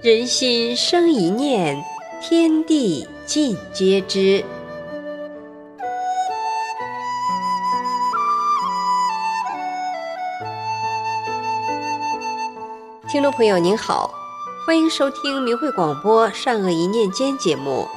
人心生一念，天地尽皆知。听众朋友您好，欢迎收听明慧广播善恶一念间节目。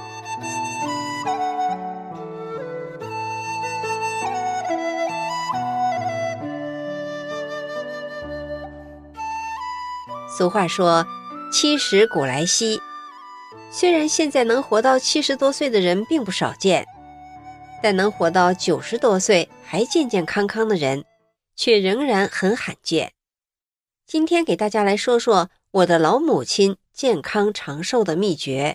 俗话说70古来稀，虽然现在能活到70多岁的人并不少见，但能活到90多岁还健健康康的人却仍然很罕见。今天给大家来说说我的老母亲健康长寿的秘诀。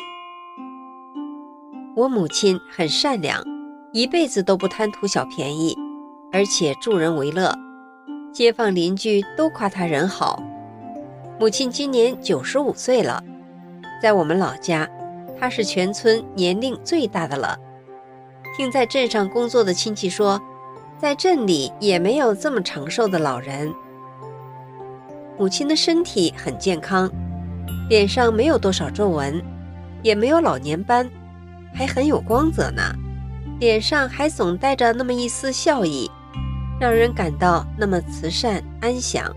我母亲很善良，一辈子都不贪图小便宜，而且助人为乐，街坊邻居都夸她人好。母亲今年95岁了，在我们老家，她是全村年龄最大的了。听在镇上工作的亲戚说，在镇里也没有这么长寿的老人。母亲的身体很健康，脸上没有多少皱纹，也没有老年斑，还很有光泽呢，脸上还总带着那么一丝笑意，让人感到那么慈善安详。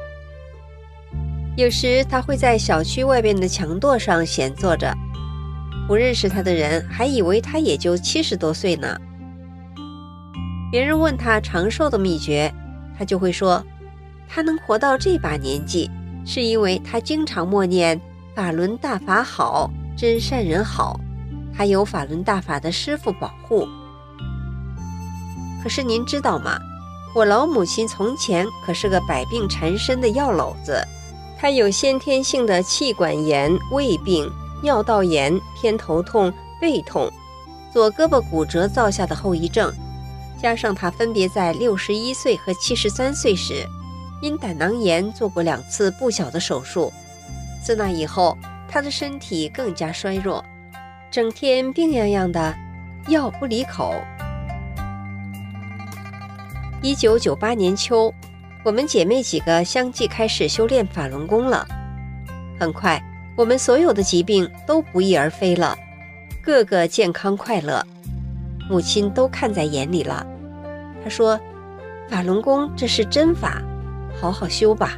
有时他会在小区外边的墙垛上闲坐着，不认识他的人还以为他也就70多岁呢。别人问他长寿的秘诀，他就会说，他能活到这把年纪，是因为他经常默念法轮大法好，真善人好，他有法轮大法的师父保护。可是您知道吗？我老母亲从前可是个百病缠身的药篓子，她有先天性的气管炎、胃病、尿道炎、偏头痛、背痛，左胳膊骨折造下的后遗症，加上她分别在61岁和73岁时因胆囊炎做过2次不小的手术。自那以后，她的身体更加衰弱，整天病怏怏的，药不离口。1998年秋，我们姐妹几个相继开始修炼法轮功了。很快，我们所有的疾病都不翼而飞了，个个健康快乐。母亲都看在眼里了，她说，法轮功这是真法，好好修吧。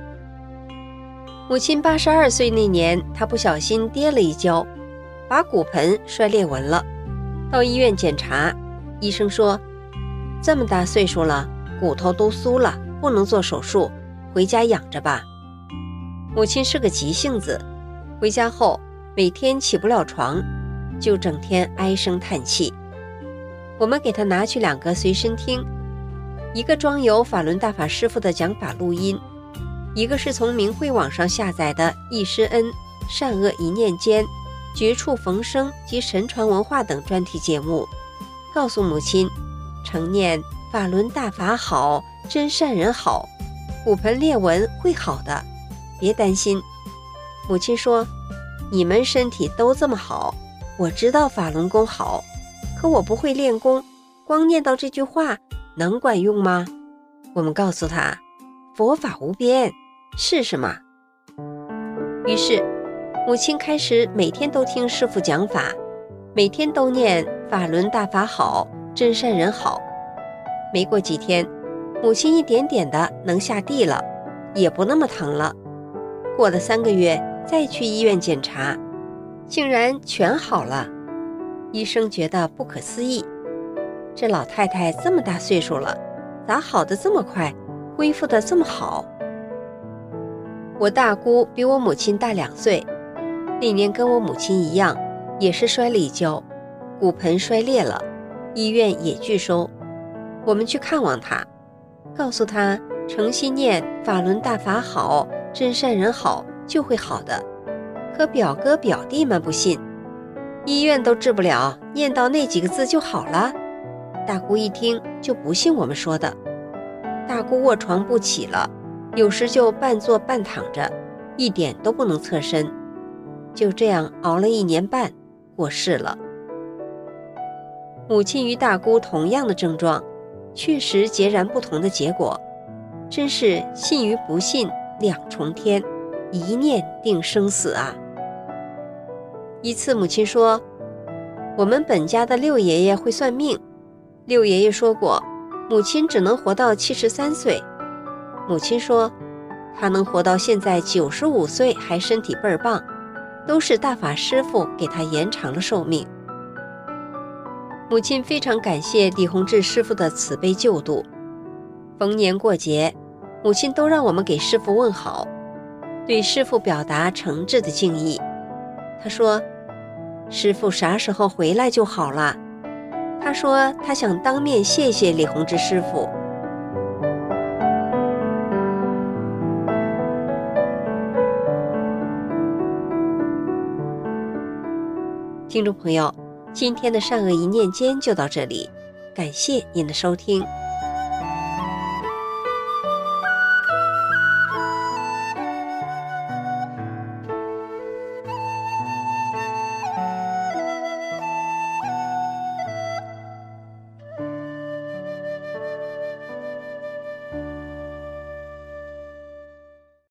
母亲82岁那年，她不小心跌了一跤，把骨盆摔裂纹了。到医院检查，医生说，这么大岁数了，骨头都酥了，不能做手术，回家养着吧。母亲是个急性子，回家后每天起不了床，就整天唉声叹气。我们给她拿去2个随身听，一个装有法轮大法师父的讲法录音，一个是从明慧网上下载的易师恩、善恶一念间、绝处逢生及神传文化等专题节目，告诉母亲常念法轮大法好，真善人好，骨盆裂纹会好的，别担心。母亲说，你们身体都这么好，我知道法轮功好，可我不会练功，光念到这句话能管用吗？我们告诉他，佛法无边，试试嘛。于是母亲开始每天都听师父讲法，每天都念法轮大法好，真善人好。没过几天，母亲一点点的能下地了，也不那么疼了。过了3个月，再去医院检查，竟然全好了。医生觉得不可思议，这老太太这么大岁数了，咋好得这么快，恢复得这么好？我大姑比我母亲大2岁，那年跟我母亲一样，也是摔了一跤，骨盆摔裂了，医院也拒收。我们去看望她，告诉她诚心念法轮大法好，真善人好，就会好的。可表哥表弟们不信，医院都治不了，念到那几个字就好了。大姑一听就不信我们说的，大姑卧床不起了，有时就半坐半躺着，一点都不能侧身，就这样熬了1年半，过世了。母亲与大姑同样的症状，确实截然不同的结果，真是信与不信两重天。 一念定生死啊。一次母亲说，我们本家的六爷爷会算命，六爷爷说过母亲只能活到73岁。母亲说他能活到现在95岁还身体倍儿棒，都是大法师父给他延长了寿命。母亲非常感谢李洪志师傅的慈悲救度，逢年过节母亲都让我们给师父问好，对师父表达诚挚的敬意。他说师父啥时候回来就好了，他说他想当面谢谢李洪志师傅。听众朋友，今天的善恶一念间就到这里，感谢您的收听。